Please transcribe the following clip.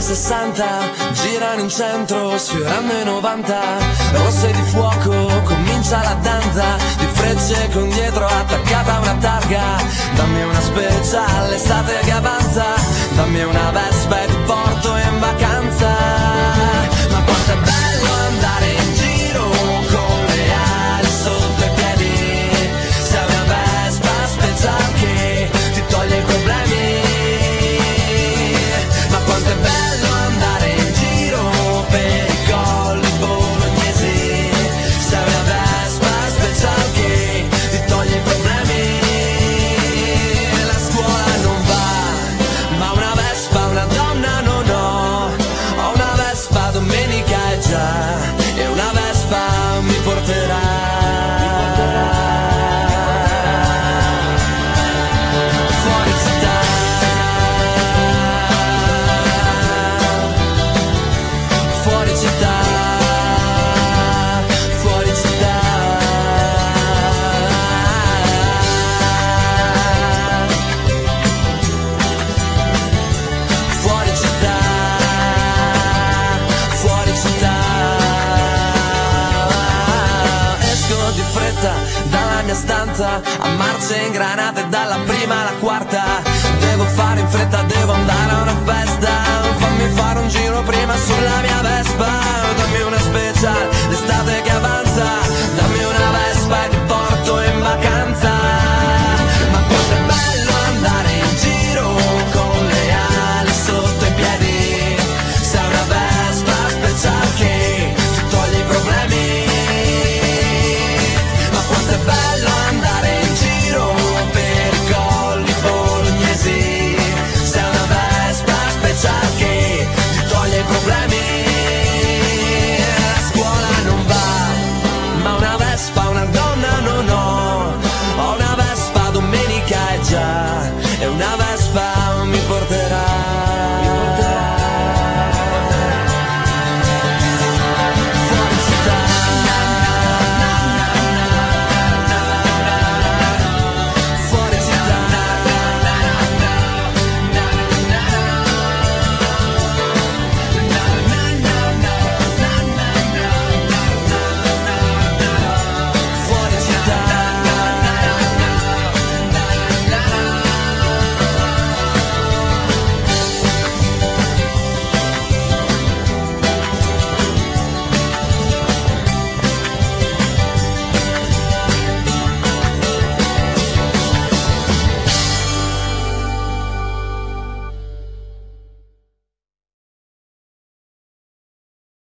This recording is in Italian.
60 girano in centro sfiorando i 90, rosse di fuoco comincia la danza di frecce con dietro attaccata una targa. Dammi una speciale estate che avanza, dammi una Vespa e ti porto in vacanza. Ma quanto è bello andare in giro con le ali sotto i piedi, sei una Vespa special che ti toglie i problemi. Ma quanto è bello andare in giro per i colli bolognesi, sei una Vespa special che ti toglie i problemi. La scuola non va, ma una Vespa, una donna non ho. Ho una Vespa, domenica è già, e una Vespa mi porterà. Fuori città, fuori città, fuori città. Fuori città, fuori città. Esco di fretta dalla mia stanza a marce ingranate dalla prima alla quarta. Devo fare in fretta, devo andare a una festa. Fammi fare un giro prima sulla mia Vespa, dammi una